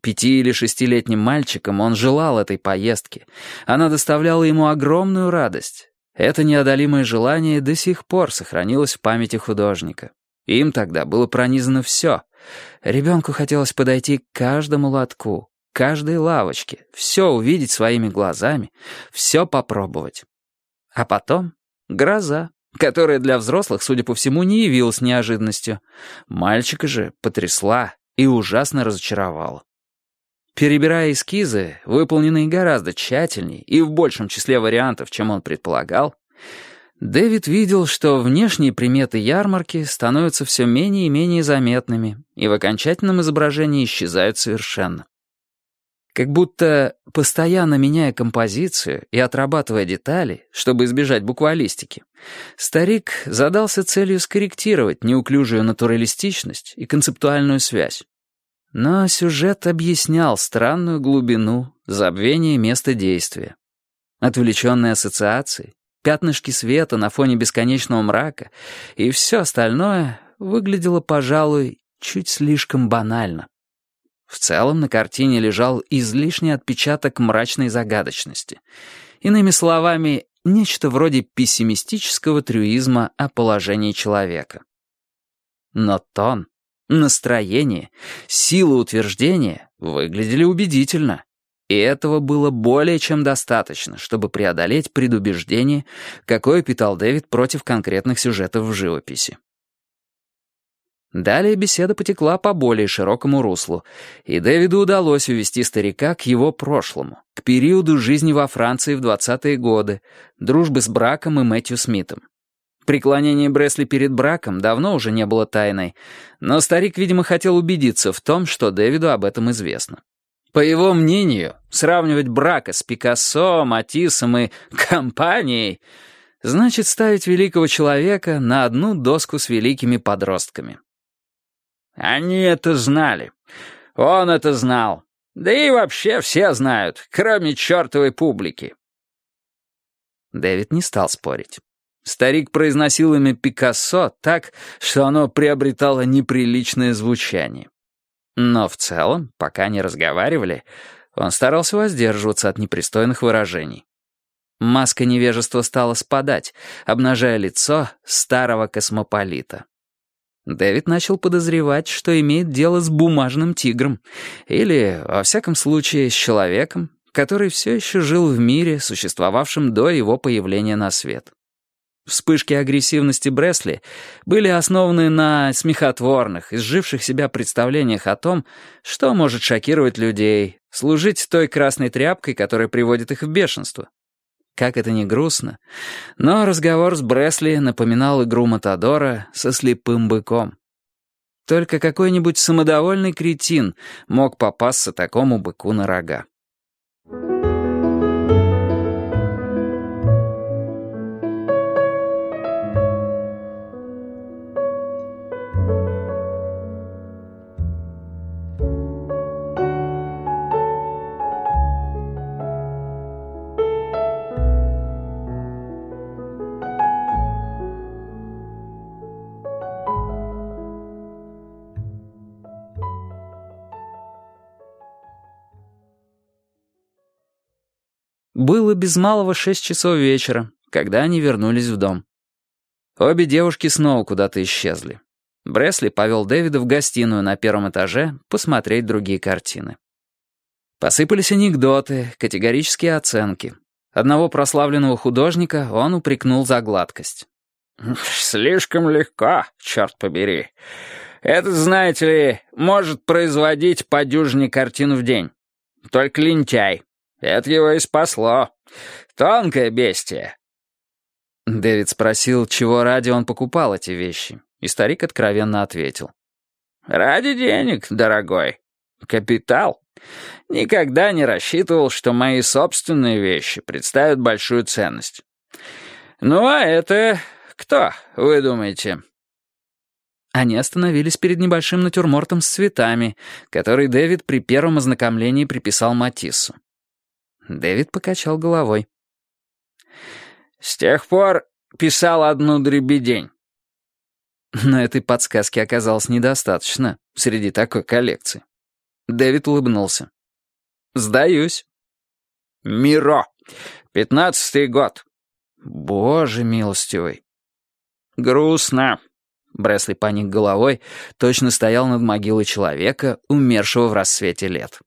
или 6-летним мальчиком он желал этой поездки. Она доставляла ему огромную радость. Это неодолимое желание до сих пор сохранилось в памяти художника. Им тогда было пронизано все. Ребенку хотелось подойти к каждому лотку, каждой лавочке, все увидеть своими глазами, все попробовать. А потом гроза, которая для взрослых, судя по всему, не явилась неожиданностью. Мальчика же потрясла и ужасно разочаровала. Перебирая эскизы, выполненные гораздо тщательней и в большем числе вариантов, чем он предполагал, Дэвид видел, что внешние приметы ярмарки становятся все менее и менее заметными и в окончательном изображении исчезают совершенно. Как будто, постоянно меняя композицию и отрабатывая детали, чтобы избежать буквалистики, старик задался целью скорректировать неуклюжую натуралистичность и концептуальную связь. Но сюжет объяснял странную глубину забвения места действия. Отвлеченные ассоциации, пятнышки света на фоне бесконечного мрака и все остальное выглядело, пожалуй, чуть слишком банально. В целом на картине лежал излишний отпечаток мрачной загадочности. Иными словами, нечто вроде пессимистического трюизма о положении человека. Но тон, настроение, сила утверждения выглядели убедительно. И этого было более чем достаточно, чтобы преодолеть предубеждение, какое питал Дэвид против конкретных сюжетов в живописи. Далее беседа потекла по более широкому руслу, и Дэвиду удалось увести старика к его прошлому, к периоду жизни во Франции в 20-е годы, дружбы с Браком и Мэтью Смитом. Преклонение Бресли перед Браком давно уже не было тайной, но старик, видимо, хотел убедиться в том, что Дэвиду об этом известно. По его мнению, сравнивать Брака с Пикассо, Матиссом и компанией значит ставить великого человека на одну доску с великими подростками. Они это знали. Он это знал. Да и вообще все знают, кроме чертовой публики. Дэвид не стал спорить. Старик произносил имя Пикассо так, что оно приобретало неприличное звучание. Но в целом, пока не разговаривали, он старался воздерживаться от непристойных выражений. Маска невежества стала спадать, обнажая лицо старого космополита. Дэвид начал подозревать, что имеет дело с бумажным тигром, или, во всяком случае, с человеком, который все еще жил в мире, существовавшем до его появления на свет. Вспышки агрессивности Бресли были основаны на смехотворных, изживших себя представлениях о том, что может шокировать людей, служить той красной тряпкой, которая приводит их в бешенство. Как это ни грустно, но разговор с Бресли напоминал игру Матадора со слепым быком. Только какой-нибудь самодовольный кретин мог попасться такому быку на рога. Было без малого 6 часов вечера, когда они вернулись в дом. Обе девушки снова куда-то исчезли. Бресли повел Дэвида в гостиную на первом этаже посмотреть другие картины. Посыпались анекдоты, категорические оценки. Одного прославленного художника он упрекнул за гладкость. «Слишком легко, черт побери. Это, знаете ли, может производить по дюжине картин в день. Только лентяй. Это его и спасло. Тонкое бестие». Дэвид спросил, чего ради он покупал эти вещи, и старик откровенно ответил. «Ради денег, дорогой. Капитал. Никогда не рассчитывал, что мои собственные вещи представят большую ценность. Ну а это кто, вы думаете?» Они остановились перед небольшим натюрмортом с цветами, который Дэвид при первом ознакомлении приписал Матиссу. Дэвид покачал головой. «С тех пор писал одну дребедень». Но этой подсказки оказалось недостаточно среди такой коллекции. Дэвид улыбнулся. «Сдаюсь». «Миро. 15-й год». «Боже милостивый». «Грустно». Бресли поник головой, точно стоял над могилой человека, умершего в рассвете лет.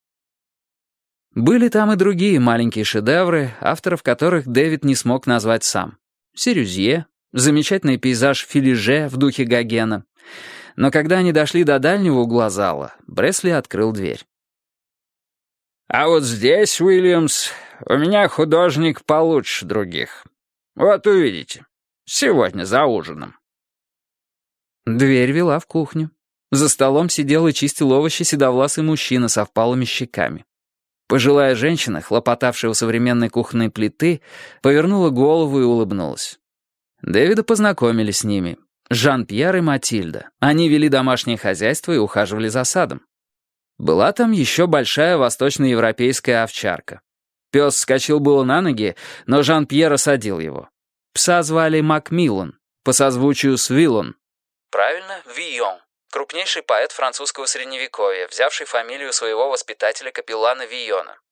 Были там и другие маленькие шедевры, авторов которых Дэвид не смог назвать сам. Сирюзье, замечательный пейзаж Филиже в духе Гогена. Но когда они дошли до дальнего угла зала, Бресли открыл дверь. «А вот здесь, Уильямс, у меня художник получше других. Вот увидите. Сегодня за ужином». Дверь вела в кухню. За столом сидел и чистил овощи седовласый мужчина со впалыми щеками. Пожилая женщина, хлопотавшая у современной кухонной плиты, повернула голову и улыбнулась. Дэвида познакомили с ними. Жан-Пьер и Матильда. Они вели домашнее хозяйство и ухаживали за садом. Была там еще большая восточноевропейская овчарка. Пес вскочил было на ноги, но Жан-Пьер осадил его. Пса звали Макмиллан, по созвучию с Виллон. Правильно, Вийон. Крупнейший поэт французского средневековья, взявший фамилию своего воспитателя капеллана Вийона.